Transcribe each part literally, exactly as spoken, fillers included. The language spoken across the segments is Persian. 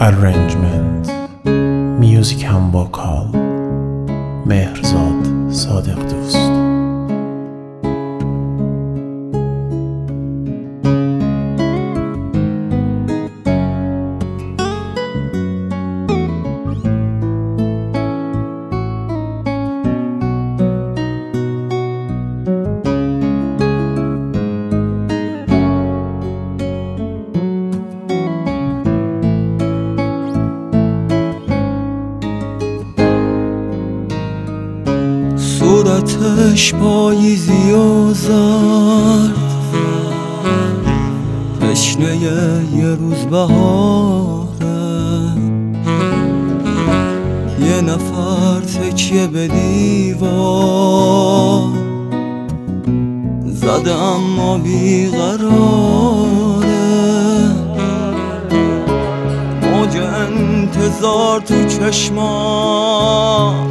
Arrangement Music and Vocal مهرزاد صادق دوست. صورتش پاییزی و زرد، تشنه یه روز بهاره. یه نفر تکیه به دیوار زده اما بیقراره. موج انتظار تو چشمان،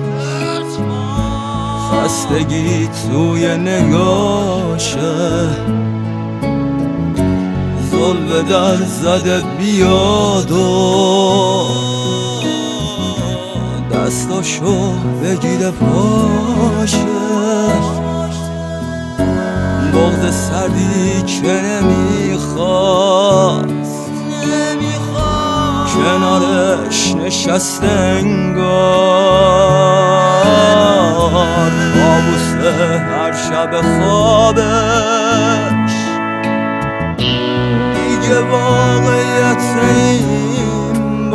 خستگی توی نگاشه. ظلم در زده بیاد و دستاشو بگیره پاشه. بغض سردی که نمیخواست کنارش نشست انگار. کابوسه هر شب خوابش دیگه واقعیت این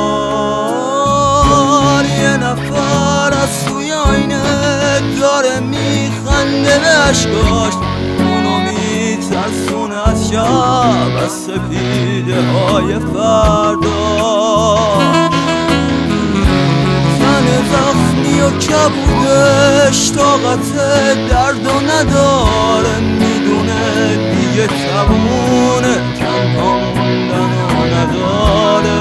بار. یه نفر از توی آینه داره میخنده به اشکاش، اونو میترسونه از شب، از سپیده های فردا. تن زخمی و کبودش طاقت درد و نداره، میدونه دیگه تمونه، تنها موندن و نداره.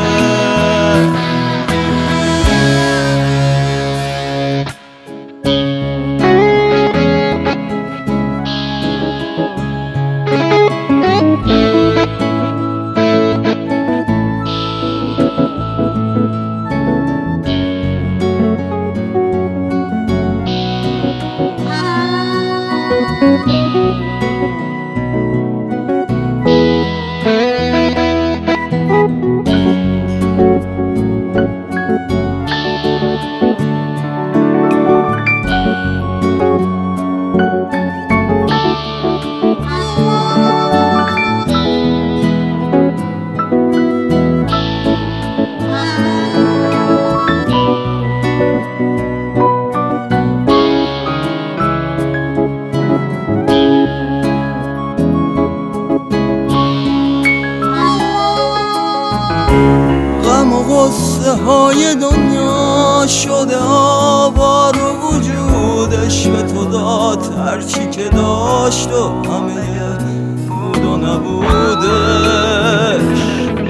غم و غصه های دنیا شده آوار و وجودش به تو داد هرچی که داشت و همه بود و نبودش.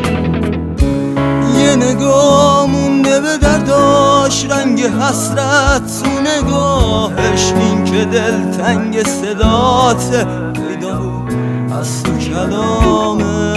یه نگاه مونده به درداش، رنگ حسرت تو نگاهش، این که دل تنگ صدات پیدا بود از تو کلامش.